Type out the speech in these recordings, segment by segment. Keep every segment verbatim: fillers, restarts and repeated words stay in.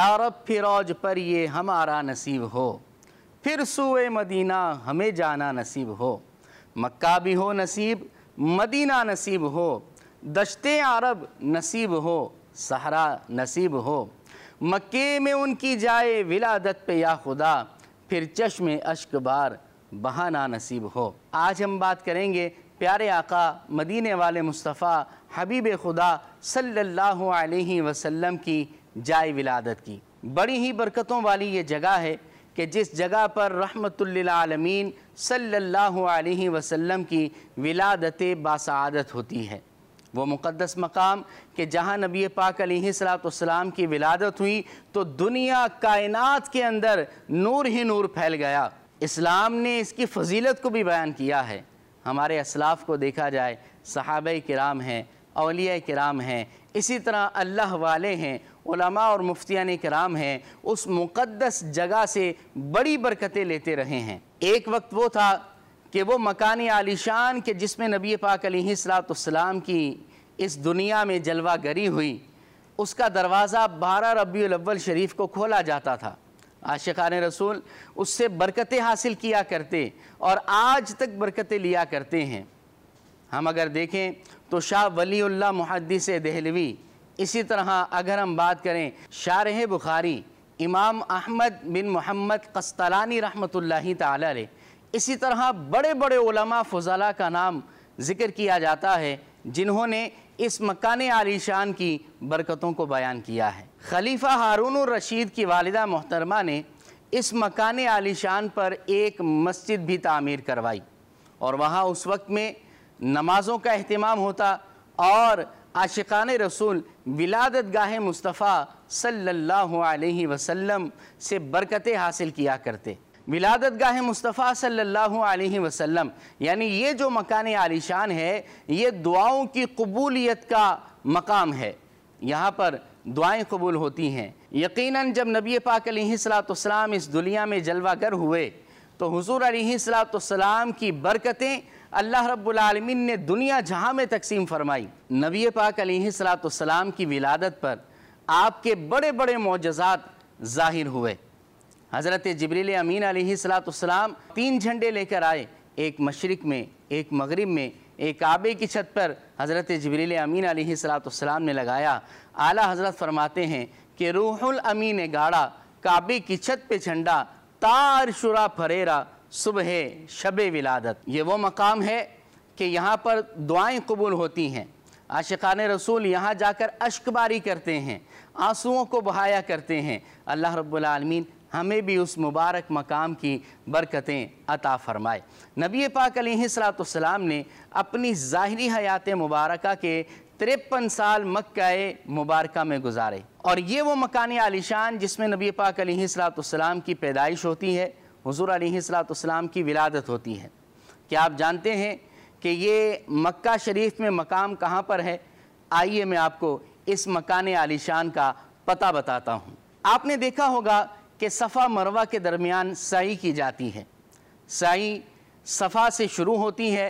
या रब फिर औज पर ये हमारा नसीब हो, फिर सूए मदीना हमें जाना नसीब हो। मक्का भी हो नसीब, मदीना नसीब हो, दश्ते अरब नसीब हो, सहरा नसीब हो। मक्के में उनकी जाए विलादत पे या खुदा, फिर चश्मे अश्क बार बहाना नसीब हो। आज हम बात करेंगे प्यारे आका मदीने वाले मुस्तफ़ा हबीब खुदा सल्लल्लाहु अलैहि वसल्लम की जाए विलादत की। बड़ी ही बरकतों वाली ये जगह है कि जिस जगह पर रहमतुल लिल आलमीन सल्लल्लाहु अलैहि वसल्लम की विलादत बासआदत होती है। वो मुक़द्दस मकाम कि जहाँ नबी पाक अलैहिस्सलातु वस्सलाम की विलादत हुई तो दुनिया कायनात के अंदर नूर ही नूर फैल गया। इस्लाम ने इसकी फ़जीलत को भी बयान किया है। हमारे असलाफ़ को देखा जाए, सहाबा किराम हैं, औलिया किराम हैं, इसी तरह अल्लाह वाले हैं, उलमा और मुफ्तियान किराम हैं, उस मुक़द्दस जगह से बड़ी बरकतें लेते रहे हैं। एक वक्त वो था कि वो मकान आलीशान के जिसमें नबी पाक अलैहिस्सलातु वस्सलाम की इस दुनिया में जलवा गरी हुई, उसका दरवाज़ा बारह रबीउल अव्वल शरीफ को खोला जाता था। आशिक़ान रसूल उससे बरकतें हासिल किया करते और आज तक बरकतें लिया करते हैं। हम अगर देखें तो शाह वलीउल्लाह मुहद्दिस देहलवी, इसी तरह अगर हम बात करें शारह बुखारी इमाम अहमद बिन मोहम्मद क़स्तलानी रहमतुल्लाहि ताला अलैह, इसी तरह बड़े बड़े उलमा फ़ुज़ला का नाम ज़िक्र किया जाता है जिन्होंने इस मकान आलीशान की बरकतों को बयान किया है। खलीफा हारून रशीद की वालिदा मोहतरमा ने इस मकान आलीशान पर एक मस्जिद भी तामीर करवाई और वहाँ उस वक्त में नमाज़ों का अहतमाम होता और आशिक़ान रसूल विलादत गाह मुस्तफ़ा सल्लल्लाहु अलैहि वसल्लम से बरकतें हासिल किया करते। विलादत गाह मुस्तफ़ा सल्लल्लाहु अलैहि वसल्लम यानी ये जो मकान आलीशान है, ये दुआओं की कबूलियत का मकाम है। यहाँ पर दुआएं कबूल होती हैं। यकीनन जब नबी पाक अलैहिस्सलातु वस्सलाम इस दुनिया में जलवागर हुए तो हुज़ूर अलैहिस्सलातु वस्सलाम की बरकतें अल्लाह रब्बुल आलमीन ने दुनिया जहाँ में तकसीम फरमाई। नबी पाक अलैहिस्सलातु वस्सलाम की विलादत पर आपके बड़े बड़े मोजज़ात ज़ाहिर हुए। हज़रत जिब्रील अमीन अलैहिस्सलातु वस्सलाम तीन झंडे लेकर आए, एक मशरिक़ में, एक मगरिब में, एक काबे की छत पर हज़रत जिब्रील अमीन अलैहिस्सलातु वस्सलाम ने लगाया। आला हज़रत फरमाते हैं कि रूहुल अमीन ने गाड़ा काबे की छत पे झंडा, तार शुरा फरेरा सुबह शबे विलादत। ये वो मकाम है कि यहाँ पर दुआएं कबूल होती हैं। आशिक़ान रसूल यहाँ जाकर अश्कबारी करते हैं, आंसुओं को बहाया करते हैं। अल्लाह रब्बुल आलमीन हमें भी उस मुबारक मकाम की बरकतें अता फ़रमाए। नबी पाक अलैहिस्सलातु वस्सलाम ने अपनी ज़ाहिरी हयात मुबारका के तिरपन साल मक्का मुबारका में गुजारे और ये वो मकान आलीशान जिसमें नबी पाक अलैहिस्सलातु वस्सलाम की पैदाइश होती है, हुज़ूर अलैहिस्सलातु वस्सलाम की विलादत होती है। क्या आप जानते हैं कि ये मक्का शरीफ में मकाम कहाँ पर है? आइए मैं आपको इस मकान आलीशान का पता बताता हूँ। आपने देखा होगा कि सफ़ा मरवा के दरमियान साई की जाती है। साई सफ़ा से शुरू होती है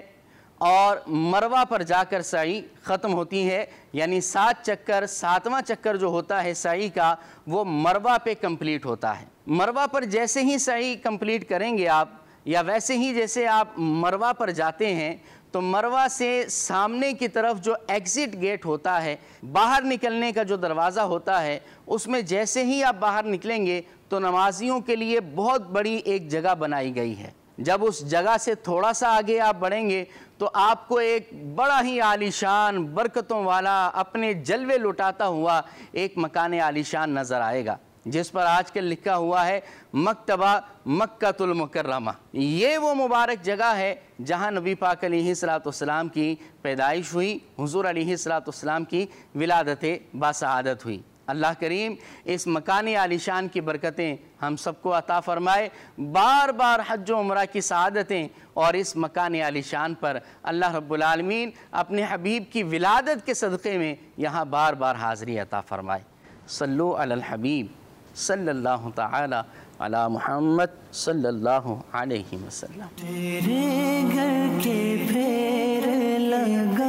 और मरवा पर जाकर साई ख़त्म होती है, यानी सात चक्कर, सातवां चक्कर जो होता है साई का वो मरवा पे कंप्लीट होता है। मरवा पर जैसे ही साई कंप्लीट करेंगे आप, या वैसे ही जैसे आप मरवा पर जाते हैं तो मरवा से सामने की तरफ जो एग्ज़िट गेट होता है, बाहर निकलने का जो दरवाज़ा होता है, उसमें जैसे ही आप बाहर निकलेंगे तो नमाजियों के लिए बहुत बड़ी एक जगह बनाई गई है। जब उस जगह से थोड़ा सा आगे आप बढ़ेंगे तो आपको एक बड़ा ही आलीशान बरकतों वाला अपने जलवे लुटाता हुआ एक मकान आलीशान नज़र आएगा, जिस पर आजकल लिखा हुआ है मकतबा मक्कातुल मुकर्रमा। ये वो मुबारक जगह है जहाँ नबी पाक अलैहिस्सलातु वस्सलाम की पैदाइश हुई, हुज़ूर अलैहिस्सलातु वस्सलाम की विलादत बासआदत हुई। अल्लाह करीम इस मकान आलीशान की बरकतें हम सबको अता फ़रमाए। बार बार हज व उम्रा की सआदतें और इस मकान आलीशान पर अल्लाह रब्बुल आलमीन अपने हबीब की विलादत के सदक़े में यहाँ बार बार हाज़री अता फ़रमाए। सल्लु अलल हबीब सल्लल्लाहु तआला अला मुहम्मद सल्लल्लाहु अलैहि वसल्लम। तेरे घर के फेर लगा